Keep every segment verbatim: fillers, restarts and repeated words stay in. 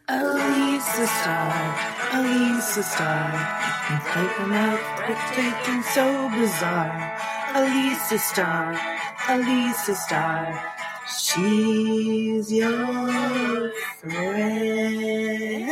Elisa Star, Elisa Star, and typing out what's taking so bizarre. Elisa Star, Elisa Star, she's your friend.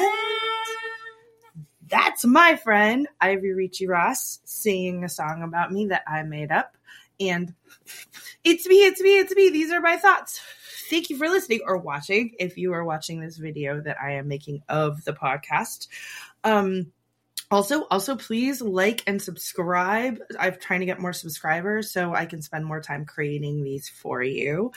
That's my friend, Ivy Ricci Ross, singing a song about me that I made up. And it's me, it's me, it's me. These are my thoughts. Thank you for listening or watching, if you are watching this video that I am making of the podcast. Um, also, also, please like and subscribe. I'm trying to get more subscribers so I can spend more time creating these for you.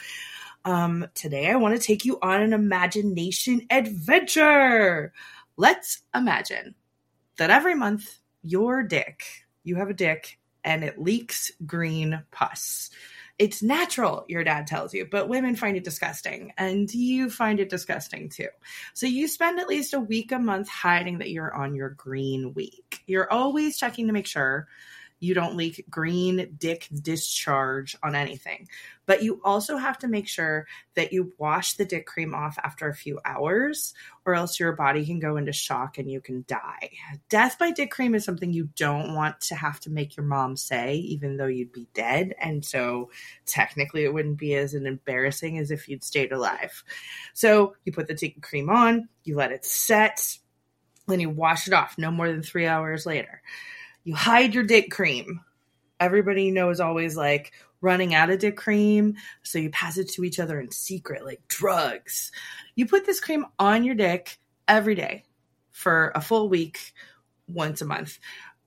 Um, today, I want to take you on an imagination adventure. Let's imagine that every month, your dick, you have a dick, and it leaks green pus. It's natural, your dad tells you, but women find it disgusting, and you find it disgusting too. So you spend at least a week a month hiding that you're on your green week. You're always checking to make sure you don't leak green dick discharge on anything. But you also have to make sure that you wash the dick cream off after a few hours, or else your body can go into shock and you can die. Death by dick cream is something you don't want to have to make your mom say, even though you'd be dead. And so technically it wouldn't be as embarrassing as if you'd stayed alive. So you put the dick cream on, you let it set, then you wash it off no more than three hours later. You hide your dick cream. Everybody you know is always like running out of dick cream, so you pass it to each other in secret, like drugs. You put this cream on your dick every day for a full week, once a month,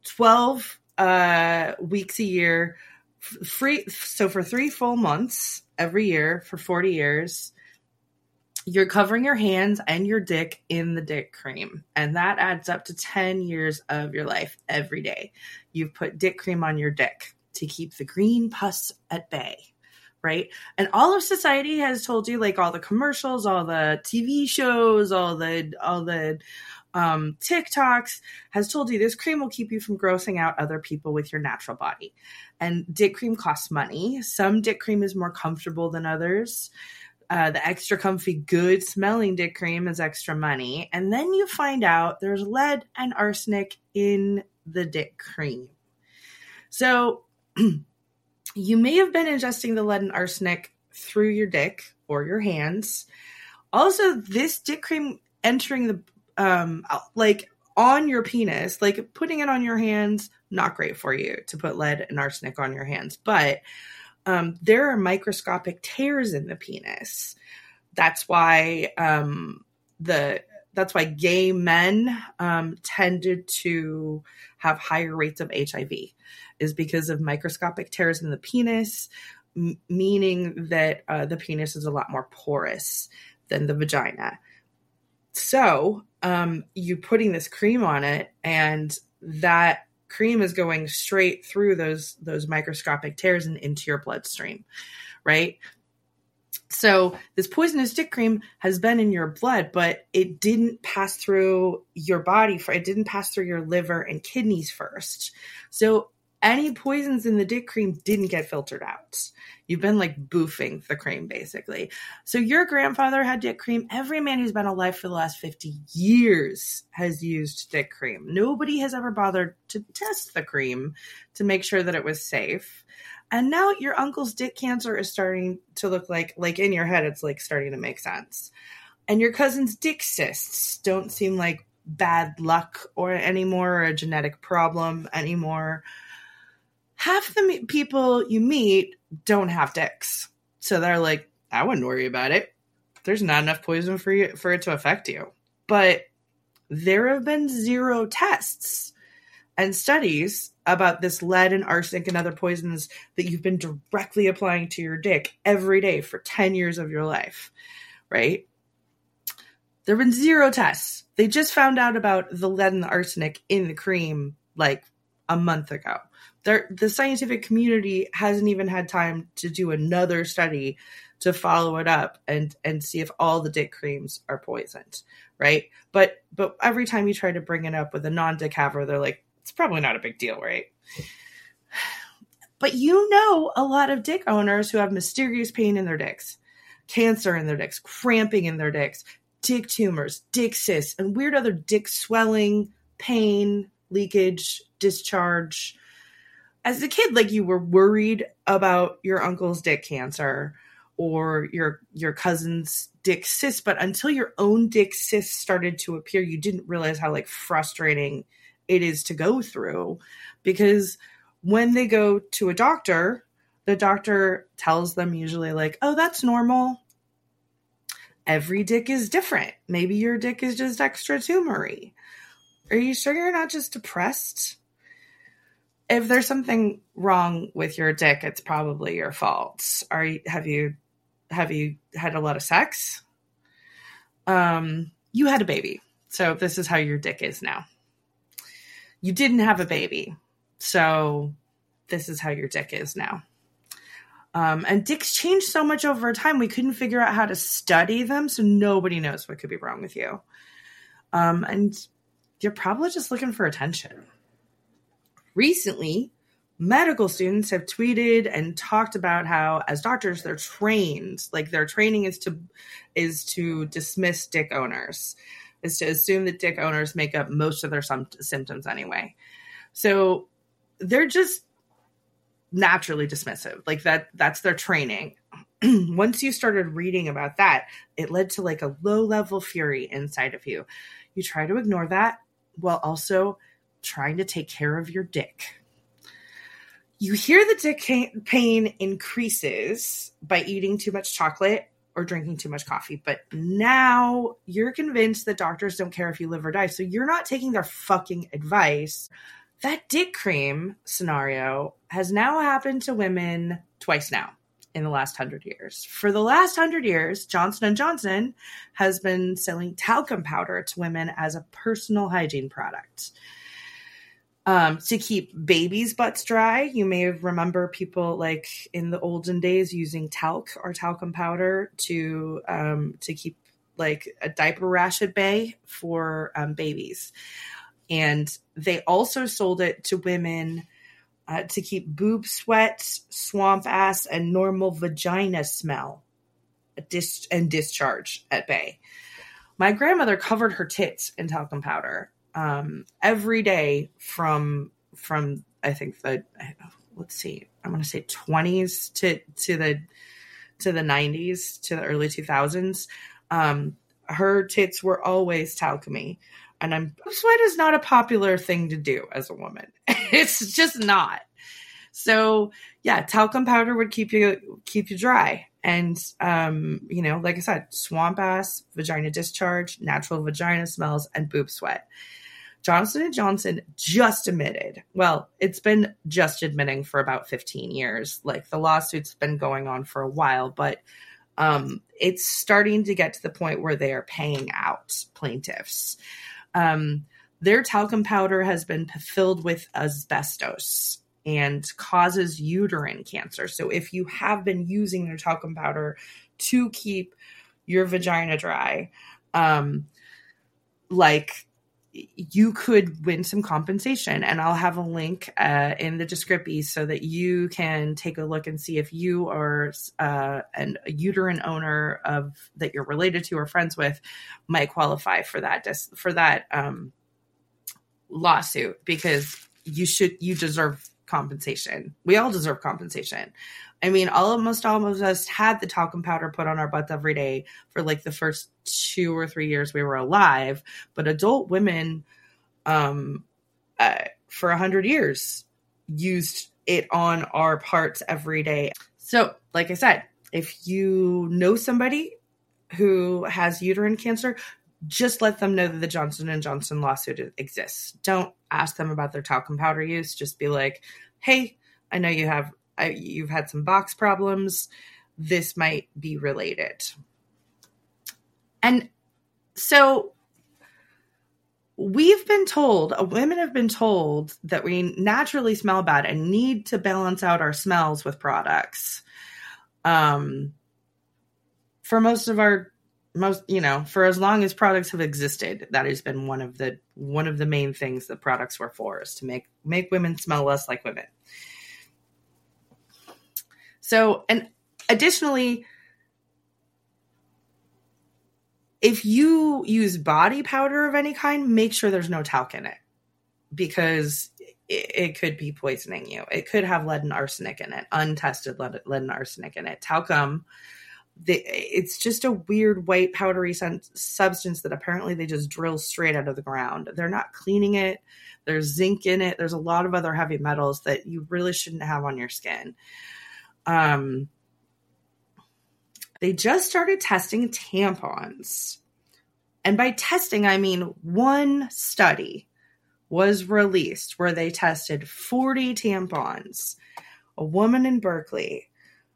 twelve uh, weeks a year, free. So for three full months every year for forty years, you're covering your hands and your dick in the dick cream. And that adds up to ten years of your life every day. You've put dick cream on your dick to keep the green pus at bay, right? And all of society has told you, like all the commercials, all the T V shows, all the, all the um, TikToks has told you this cream will keep you from grossing out other people with your natural body. And dick cream costs money. Some dick cream is more comfortable than others. Uh, the extra comfy, good smelling dick cream is extra money. And then you find out there's lead and arsenic in the dick cream. So you may have been ingesting the lead and arsenic through your dick or your hands. Also, this dick cream entering the, um, like on your penis, like putting it on your hands, not great for you to put lead and arsenic on your hands. But Um, there are microscopic tears in the penis. That's why um, the that's why gay men um, tended to have higher rates of H I V, is because of microscopic tears in the penis, m- meaning that uh, the penis is a lot more porous than the vagina. So um, you putting this cream on it, and that cream is going straight through those those microscopic tears and into your bloodstream, right? So this poisonous dick cream has been in your blood, but it didn't pass through your body. For it didn't pass through your liver and kidneys first. So any poisons in the dick cream didn't get filtered out. You've been like boofing the cream, basically. So your grandfather had dick cream. Every man who's been alive for the last fifty years has used dick cream. Nobody has ever bothered to test the cream to make sure that it was safe. And now your uncle's dick cancer is starting to look like, like in your head, it's like starting to make sense. And your cousin's dick cysts don't seem like bad luck or anymore, or a genetic problem anymore. Half the people you meet don't have dicks. So they're like, I wouldn't worry about it. There's not enough poison for you for it to affect you. But there have been zero tests and studies about this lead and arsenic and other poisons that you've been directly applying to your dick every day for ten years of your life, right? There have been zero tests. They just found out about the lead and the arsenic in the cream like a month ago. They're, the scientific community hasn't even had time to do another study to follow it up and, and see if all the dick creams are poisoned, right? But but every time you try to bring it up with a non-dick haver, they're like, it's probably not a big deal, right? But you know a lot of dick owners who have mysterious pain in their dicks, cancer in their dicks, cramping in their dicks, dick tumors, dick cysts, and weird other dick swelling, pain, leakage, discharge. As a kid, like, you were worried about your uncle's dick cancer or your your cousin's dick cyst, but until your own dick cyst started to appear, you didn't realize how, like, frustrating it is to go through. Because when they go to a doctor, the doctor tells them usually, like, oh, that's normal. Every dick is different. Maybe your dick is just extra tumory. Are you sure you're not just depressed? If there's something wrong with your dick, it's probably your fault. Are you, have you, have you had a lot of sex? Um, you had a baby. So this is how your dick is now. You didn't have a baby. So this is how your dick is now. Um, and dicks change so much over time. We couldn't figure out how to study them. So nobody knows what could be wrong with you. Um, and you're probably just looking for attention. Recently, medical students have tweeted and talked about how, as doctors, they're trained. Like, their training is to is to dismiss dick owners, is to assume that dick owners make up most of their sum- symptoms anyway. So they're just naturally dismissive. Like, that that's their training. Once you started reading about that, it led to, like, a low-level fury inside of you. You try to ignore that while also trying to take care of your dick. You hear the dick pain increases by eating too much chocolate or drinking too much coffee, but now you're convinced that doctors don't care if you live or die, so you're not taking their fucking advice. That dick cream scenario has now happened to women twice now in the last hundred years. For the last hundred years, Johnson and Johnson has been selling talcum powder to women as a personal hygiene product. Um, to keep babies' butts dry. You may remember people, like, in the olden days using talc or talcum powder to um, to keep, like, a diaper rash at bay for um, babies. And they also sold it to women uh, to keep boob sweat, swamp ass, and normal vagina smell dis- and discharge at bay. My grandmother covered her tits in talcum powder um, every day from from I think the let's see, I'm going to say twenties to to the to the nineties to the early two thousands. Um, her tits were always talcumy. And I'm, sweat is not a popular thing to do as a woman. It's just not. So yeah, talcum powder would keep you, keep you dry. And, um, you know, like I said, swamp ass, vagina discharge, natural vagina smells, and boob sweat. Johnson and Johnson just admitted, well, it's been just admitting for about fifteen years. Like, the lawsuit's been going on for a while, but um, it's starting to get to the point where they are paying out plaintiffs. Um, their talcum powder has been filled with asbestos and causes uterine cancer. So if you have been using their talcum powder to keep your vagina dry, um, like, you could win some compensation. And I'll have a link uh, in the description so that you can take a look and see if you are uh, an, a uterine owner of that you're related to or friends with might qualify for that dis- for that um, lawsuit, because you should you deserve compensation. We all deserve compensation. I mean, almost all of us had the talcum powder put on our butts every day for, like, the first two or three years we were alive. But adult women, um, uh, for a hundred years, used it on our parts every day. So, like I said, if you know somebody who has uterine cancer, just let them know that the Johnson and Johnson lawsuit exists. Don't ask them about their talcum powder use. Just be like, hey, I know you have I, you've had some box problems. This might be related. And so we've been told, women have been told that we naturally smell bad and need to balance out our smells with products. Um, for most of our, most, you know, for as long as products have existed, that has been one of the, one of the main things that products were for, is to make, make women smell less like women. So, and additionally, if you use body powder of any kind, make sure there's no talc in it, because it, it could be poisoning you. It could have lead and arsenic in it, untested lead, lead and arsenic in it. Talcum, the, it's just a weird white powdery sun, substance that apparently they just drill straight out of the ground. They're not cleaning it. There's zinc in it. There's a lot of other heavy metals that you really shouldn't have on your skin. Um, they just started testing tampons. And by testing, I mean one study was released where they tested forty tampons. A woman in Berkeley.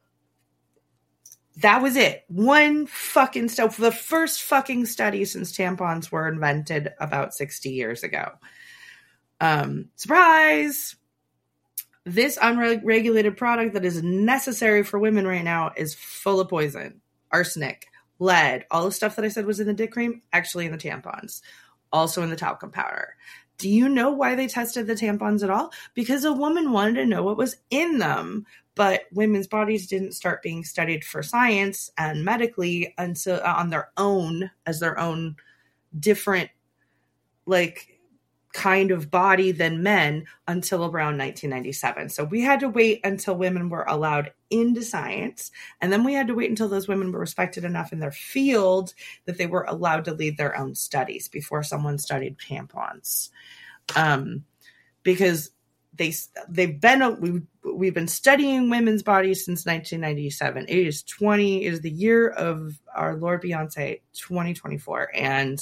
That was it. One fucking study. The first fucking study since tampons were invented about sixty years ago. Um, surprise! This unregulated product that is necessary for women right now is full of poison. Arsenic, lead, all the stuff that I said was in the dick cream, actually in the tampons. Also in the talcum powder. Do you know why they tested the tampons at all? Because a woman wanted to know what was in them. But women's bodies didn't start being studied for science and medically until uh, on their own, as their own different, like, kind of body than men until around nineteen ninety-seven. So we had to wait until women were allowed into science. And then we had to wait until those women were respected enough in their field that they were allowed to lead their own studies before someone studied tampons. Um, because They, they've been, we've, we've been studying women's bodies since nineteen ninety-seven. It is twenty, it is the year of our Lord Beyonce, twenty twenty-four. And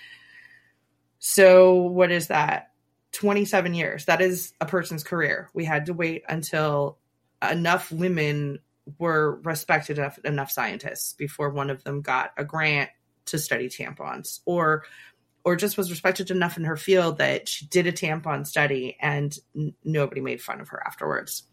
so what is that? twenty-seven years. That is a person's career. We had to wait until enough women were respected enough, enough scientists before one of them got a grant to study tampons, or or just was respected enough in her field that she did a tampon study and n- nobody made fun of her afterwards.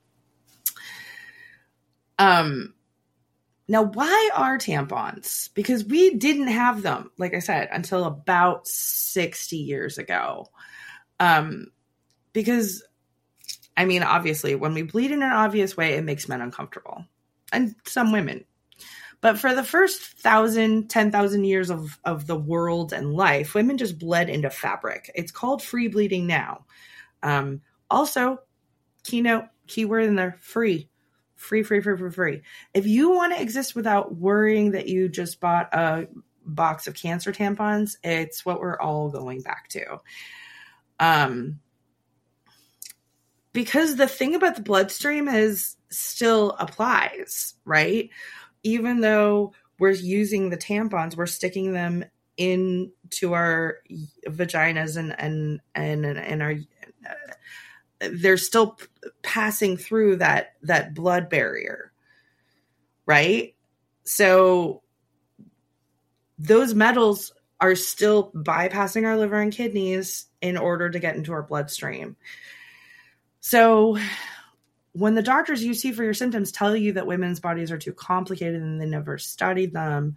Um, now, why are tampons? Because we didn't have them, like I said, until about sixty years ago. Um, because, I mean, obviously, when we bleed in an obvious way, it makes men uncomfortable. And some women. But for the first thousand, ten thousand years of, of the world and life, women just bled into fabric. It's called free bleeding now. Um, also, keynote, keyword in there, free. Free, free, free, free, free. If you want to exist without worrying that you just bought a box of cancer tampons, it's what we're all going back to. Um, because the thing about the bloodstream is still applies, right? Even though we're using the tampons, we're sticking them into our vaginas and and and and our uh, they're still p- passing through that that blood barrier, right? So those metals are still bypassing our liver and kidneys in order to get into our bloodstream. So when the doctors you see for your symptoms tell you that women's bodies are too complicated and they never studied them,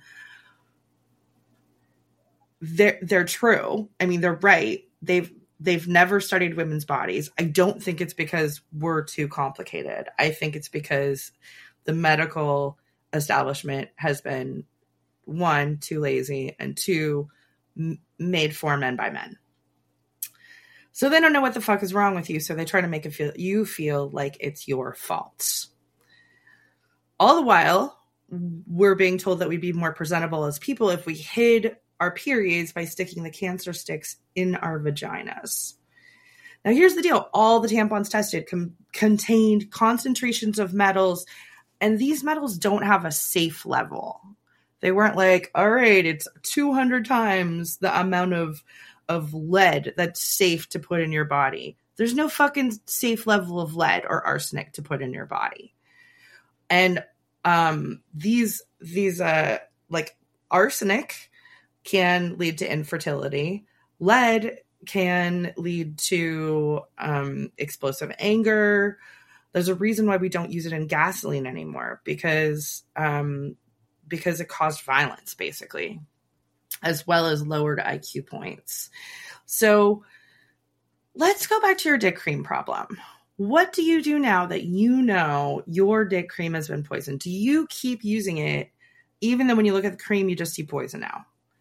they're, they're true. I mean, they're right. They've, they've never studied women's bodies. I don't think it's because we're too complicated. I think it's because the medical establishment has been, one, too lazy, and two, m- made for men by men. So they don't know what the fuck is wrong with you, so they try to make it feel you feel like it's your fault. All the while, we're being told that we'd be more presentable as people if we hid our periods by sticking the cancer sticks in our vaginas. Now, here's the deal. All the tampons tested com- contained concentrations of metals, and these metals don't have a safe level. They weren't like, all right, it's two hundred times the amount of of lead that's safe to put in your body. There's no fucking safe level of lead or arsenic to put in your body. And um, these, these uh, like arsenic can lead to infertility. Lead can lead to um, explosive anger. There's a reason why we don't use it in gasoline anymore, because um, because it caused violence, basically, as well as lowered I Q points. So let's go back to your dick cream problem. What do you do now that you know your dick cream has been poisoned? Do you keep using it even though when you look at the cream, you just see poison now?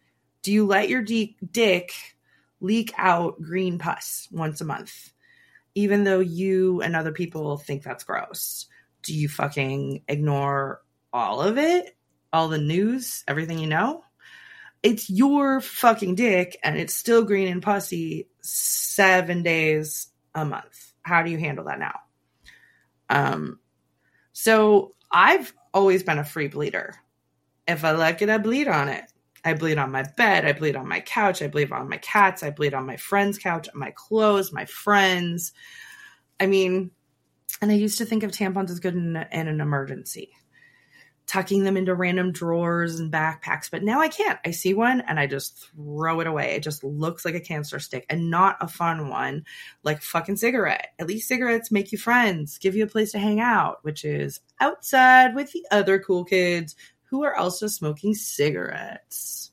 Do you let your d- dick leak out green pus once a month, even though you and other people think that's gross? Do you fucking ignore all of it? All the news, everything you know? It's your fucking dick and it's still green and pussy seven days a month. How do you handle that now? Um, so I've always been a free bleeder. If I like it, I bleed on it. I bleed on my bed. I bleed on my couch. I bleed on my cats. I bleed on my friend's couch, my clothes, my friends. I mean, and I used to think of tampons as good in, in an emergency, tucking them into random drawers and backpacks. But now I can't. I see one and I just throw it away. It just looks like a cancer stick and not a fun one, like a fucking cigarette. At least cigarettes make you friends, give you a place to hang out, which is outside with the other cool kids who are also smoking cigarettes.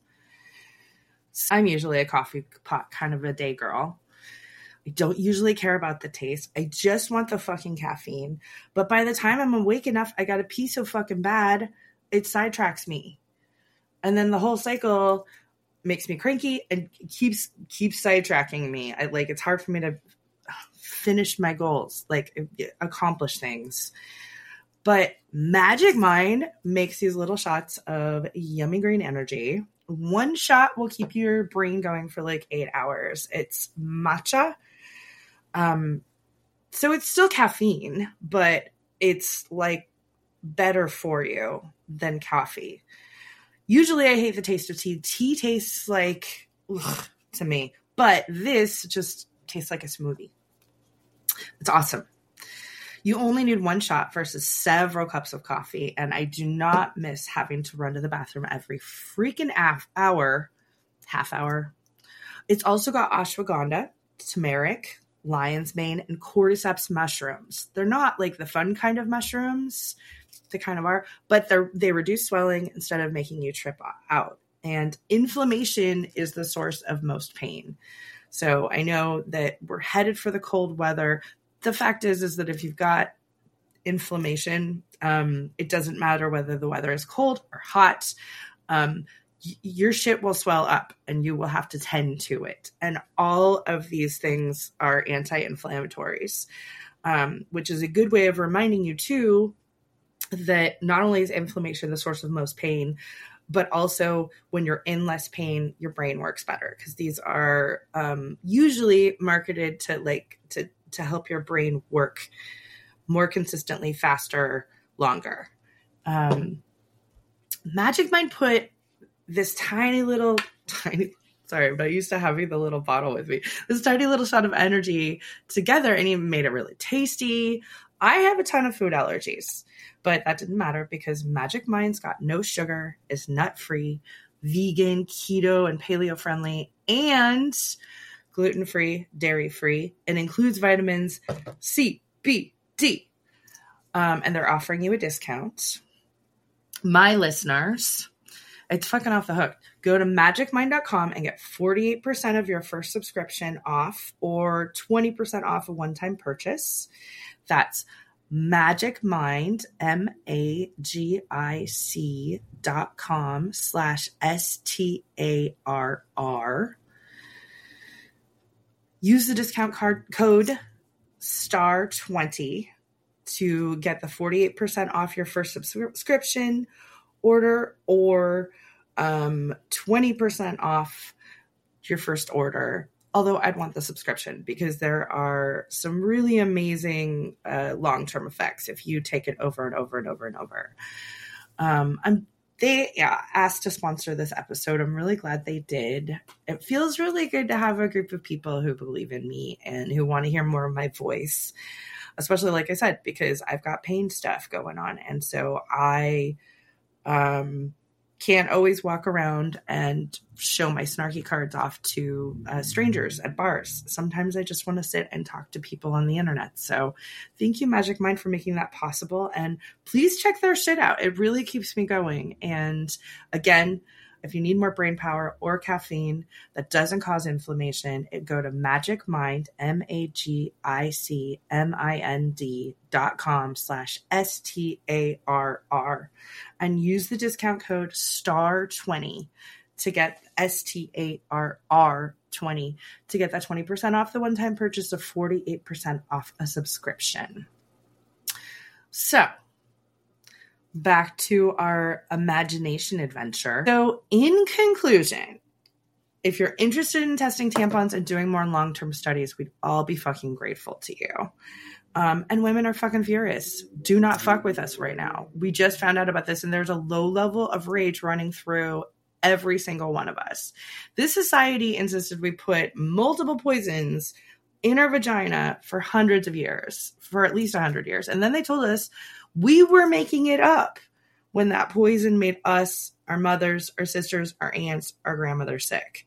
I'm usually a coffee pot kind of a day girl. I don't usually care about the taste. I just want the fucking caffeine. But by the time I'm awake enough, I gotta pee so fucking bad, it sidetracks me. And then the whole cycle makes me cranky and keeps keeps sidetracking me. I, like, it's hard for me to finish my goals, like accomplish things. But Magic Mind makes these little shots of yummy green energy. One shot will keep your brain going for like eight hours. It's matcha. Um, so it's still caffeine, but it's like better for you than coffee. Usually I hate the taste of tea. Tea tastes like ugh, to me, but this just tastes like a smoothie. It's awesome. You only need one shot versus several cups of coffee, and I do not miss having to run to the bathroom every freaking half hour, half hour. It's also got ashwagandha, turmeric, lion's mane, and cordyceps mushrooms. They're not like the fun kind of mushrooms. They kind of are, but they they reduce swelling instead of making you trip out. And inflammation is the source of most pain. So I know that we're headed for the cold weather. The fact is, is that if you've got inflammation, um, it doesn't matter whether the weather is cold or hot. Um, y- your shit will swell up and you will have to tend to it. And all of these things are anti-inflammatories, um, which is a good way of reminding you too, that not only is inflammation the source of most pain, but also when you're in less pain, your brain works better, because these are um, usually marketed to like to to help your brain work more consistently, faster, longer. Um, Magic Mind put this tiny little, tiny, sorry, but I used to having the little bottle with me, this tiny little shot of energy together, and he made it really tasty. I have a ton of food allergies, but that didn't matter because Magic Mind's got no sugar, is nut-free, vegan, keto, and paleo-friendly, and gluten-free, dairy-free, and includes vitamins C, B, D. Um, and they're offering you a discount. My listeners, it's fucking off the hook. Go to magic mind dot com and get forty-eight percent of your first subscription off, or twenty percent off a one-time purchase. That's Magic Mind, M A G I C dot com slash S T A R R. Use the discount card code star twenty to get the forty-eight percent off your first subscription order, or um, twenty percent off your first order. Although I'd want the subscription because there are some really amazing uh, long-term effects if you take it over and over and over and over. Um, I'm They yeah, asked to sponsor this episode. I'm really glad they did. It feels really good to have a group of people who believe in me and who want to hear more of my voice, especially, like I said, because I've got pain stuff going on. And so I um, can't always walk around and show my snarky cards off to uh, strangers at bars. Sometimes I just want to sit and talk to people on the internet. So thank you, Magic Mind, for making that possible. And please check their shit out. It really keeps me going. And again, if you need more brain power or caffeine that doesn't cause inflammation, it go to Magic Mind, M A G I C M I N D dot com slash S T A R R, and use the discount code star twenty to get S T A R R twenty to get that twenty percent off the one-time purchase of forty-eight percent off a subscription. So back to our imagination adventure. So in conclusion, if you're interested in testing tampons and doing more long-term studies, we'd all be fucking grateful to you. Um, and women are fucking furious. Do not fuck with us right now. We just found out about this, and there's a low level of rage running through every single one of us. This society insisted we put multiple poisons in our vagina for hundreds of years, for at least one hundred years. And then they told us we were making it up when that poison made us, our mothers, our sisters, our aunts, our grandmothers sick.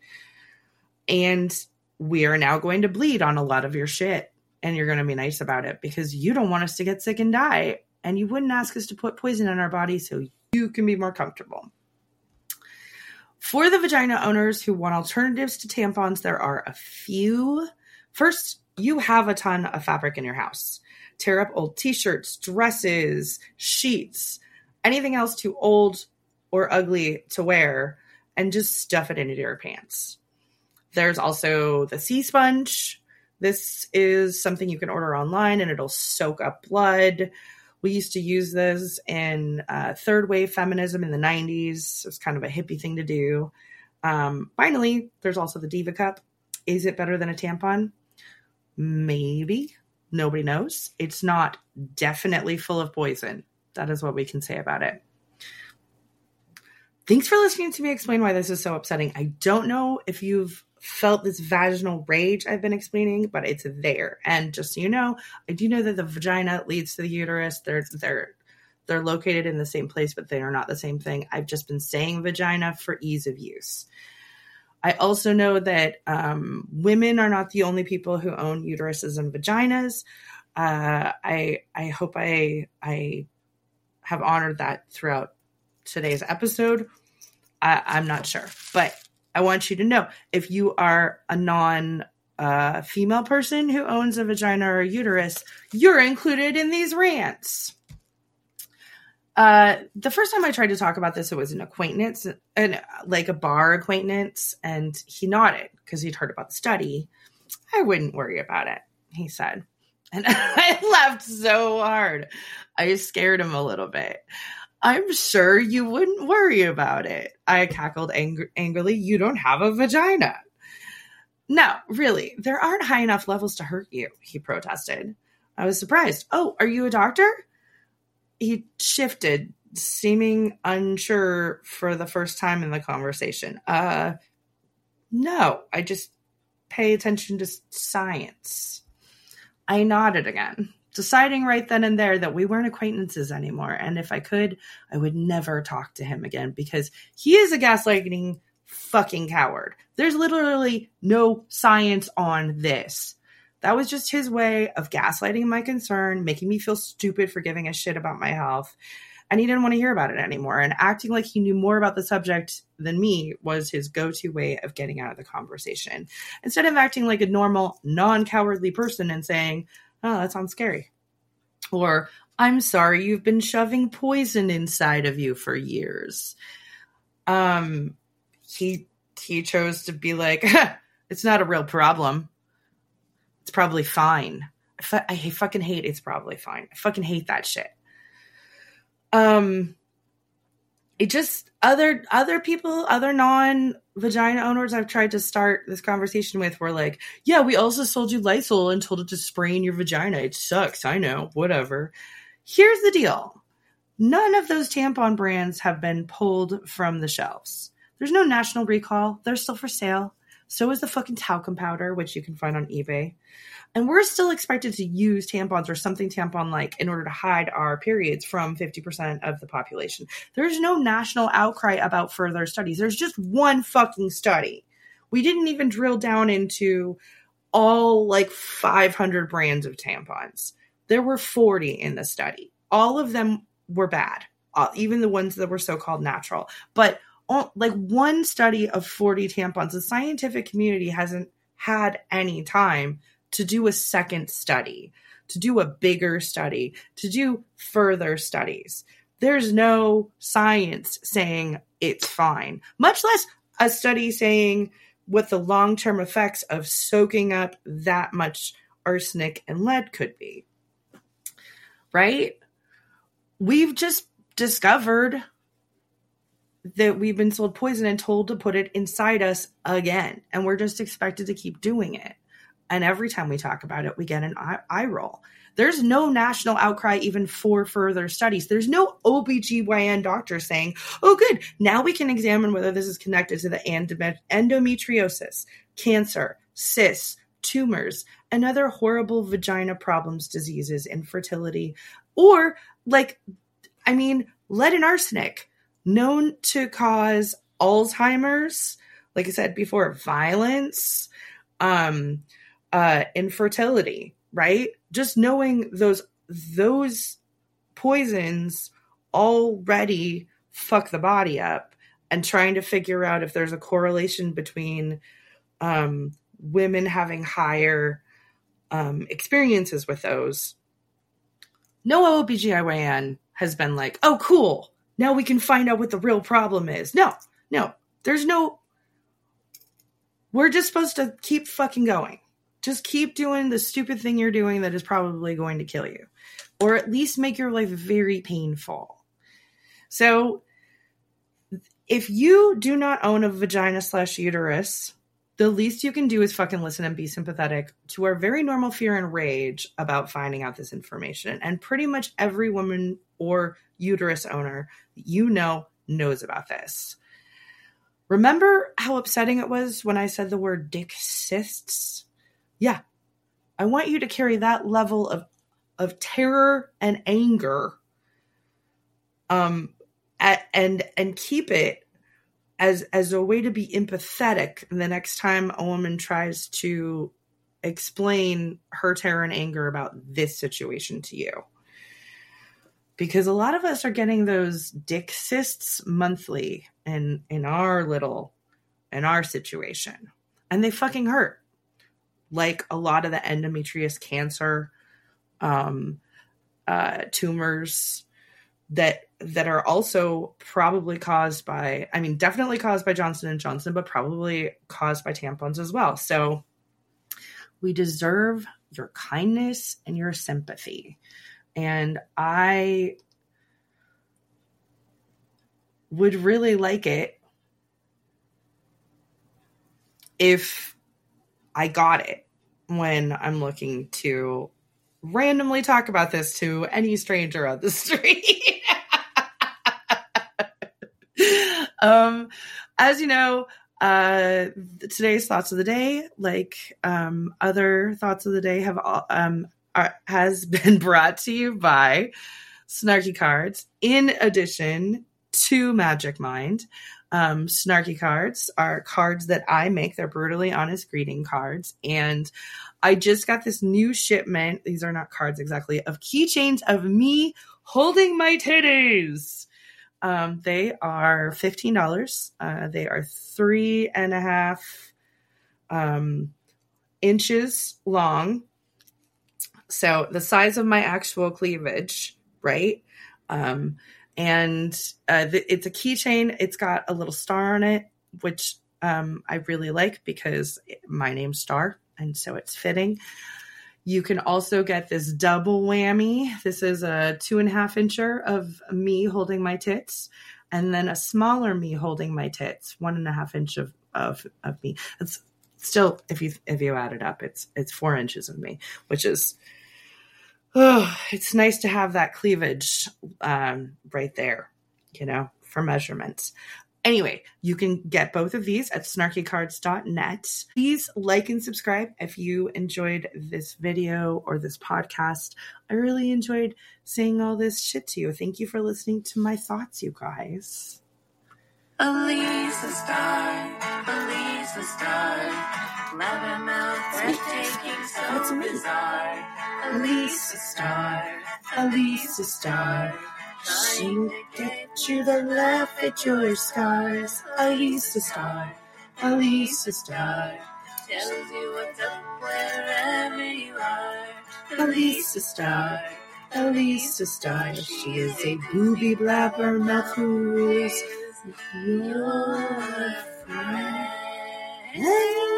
And we are now going to bleed on a lot of your shit. And you're going to be nice about it because you don't want us to get sick and die. And you wouldn't ask us to put poison in our body so you can be more comfortable. For the vagina owners who want alternatives to tampons, there are a few. First, you have a ton of fabric in your house. Tear up old t-shirts, dresses, sheets, anything else too old or ugly to wear, and just stuff it into your pants. There's also the sea sponge. This is something you can order online and it'll soak up blood. We used to use this in uh, third wave feminism in the nineties. It was kind of a hippie thing to do. Um, finally, there's also the Diva Cup. Is it better than a tampon? Maybe. Nobody knows. It's not definitely full of poison. That is what we can say about it. Thanks for listening to me explain why this is so upsetting. I don't know if you've felt this vaginal rage I've been explaining, but it's there. And just so you know, I do know that the vagina leads to the uterus. They're they're they're located in the same place, but they are not the same thing. I've just been saying vagina for ease of use. I also know that um, women are not the only people who own uteruses and vaginas. Uh, I I hope I I have honored that throughout today's episode. I, I'm not sure, but I want you to know, if you are a non uh, female person who owns a vagina or a uterus, you're included in these rants. Uh, the first time I tried to talk about this, it was an acquaintance, and like a bar acquaintance, and he nodded because he'd heard about the study. I wouldn't worry about it, he said. And I laughed so hard. I scared him a little bit. I'm sure you wouldn't worry about it. I cackled ang- angrily. You don't have a vagina. No, really, there aren't high enough levels to hurt you, he protested. I was surprised. Oh, are you a doctor? He shifted, seeming unsure for the first time in the conversation. Uh, no, I just pay attention to science. I nodded again, deciding right then and there that we weren't acquaintances anymore. And if I could, I would never talk to him again because he is a gaslighting fucking coward. There's literally no science on this. That was just his way of gaslighting my concern, making me feel stupid for giving a shit about my health. And he didn't want to hear about it anymore. And acting like he knew more about the subject than me was his go-to way of getting out of the conversation. Instead of acting like a normal, non-cowardly person and saying, oh, that sounds scary. Or, I'm sorry, you've been shoving poison inside of you for years. Um, he, he chose to be like, it's not a real problem. It's probably fine. I, fu- I fucking hate it's probably fine. I fucking hate that shit. Um, it just, other, other people, other non-vagina owners I've tried to start this conversation with were like, yeah, we also sold you Lysol and told it to spray in your vagina. It sucks. I know. Whatever. Here's the deal. None of those tampon brands have been pulled from the shelves. There's no national recall. They're still for sale. So is the fucking talcum powder, which you can find on eBay. And we're still expected to use tampons or something tampon-like in order to hide our periods from fifty percent of the population. There's no national outcry about further studies. There's just one fucking study. We didn't even drill down into all like five hundred brands of tampons. There were forty in the study. All of them were bad, uh, even the ones that were so-called natural. But like one study of forty tampons, the scientific community hasn't had any time to do a second study, to do a bigger study, to do further studies. There's no science saying it's fine, much less a study saying what the long-term effects of soaking up that much arsenic and lead could be. Right? We've just discovered that we've been sold poison and told to put it inside us again. And we're just expected to keep doing it. And every time we talk about it, we get an eye, eye roll. There's no national outcry even for further studies. There's no O B G Y N doctor saying, oh, good, now we can examine whether this is connected to the endometriosis, cancer, cysts, tumors, and other horrible vagina problems, diseases, infertility, or like, I mean, lead and arsenic, known to cause Alzheimer's, like I said before, violence, um, uh, infertility, right? Just knowing those those poisons already fuck the body up, and trying to figure out if there's a correlation between um, women having higher um, experiences with those. No O B G Y N has been like, oh, cool, now we can find out what the real problem is. No, no, there's no, we're just supposed to keep fucking going. Just keep doing the stupid thing you're doing that is probably going to kill you, or at least make your life very painful. So if you do not own a vagina slash uterus, the least you can do is fucking listen and be sympathetic to our very normal fear and rage about finding out this information. And pretty much every woman or uterus owner you know knows about this. Remember how upsetting it was when I said the word dick cysts? Yeah, I want you to carry that level of of terror and anger, um, at, and and keep it as as a way to be empathetic the next time a woman tries to explain her terror and anger about this situation to you. Because a lot of us are getting those dick cysts monthly in in our little in our situation, and they fucking hurt. Like a lot of the endometrious cancer, um, uh, tumors that that are also probably caused by, I mean, definitely caused by Johnson and Johnson, but probably caused by tampons as well. So we deserve your kindness and your sympathy. And I would really like it if I got it when I'm looking to randomly talk about this to any stranger on the street. um, as you know, uh, today's thoughts of the day, like um, other thoughts of the day, have um, are, has been brought to you by Snarky Cards. In addition to Magic Mind. Um, Snarky Cards are cards that I make. They're brutally honest greeting cards. And I just got this new shipment. These are not cards exactly, of keychains of me holding my titties. Um, they are fifteen dollars. Uh, they are three and a half um, inches long. So the size of my actual cleavage, right? Um, And uh, th- it's a keychain. It's got a little star on it, which um, I really like because my name's Star, and so it's fitting. You can also get this double whammy. This is a two and a half incher of me holding my tits, and then a smaller me holding my tits, one and a half inch of of, of me. It's still, if you if you add it up, it's it's four inches of me, which is. Oh, it's nice to have that cleavage um, right there, you know, for measurements. Anyway, you can get both of these at snarky cards dot net. Please like and subscribe if you enjoyed this video or this podcast. I really enjoyed saying all this shit to you. Thank you for listening to my thoughts, you guys. Elisa Star, Elisa Star. Lover mouth, breathtaking, so bizarre. Elisa Star, Elisa Star. She'll get you the laugh at your scars. Elisa Star, Elisa Star. Tells you what's up wherever you are. Elisa Star, Elisa Star. She is a booby blabber mouth who is your friend.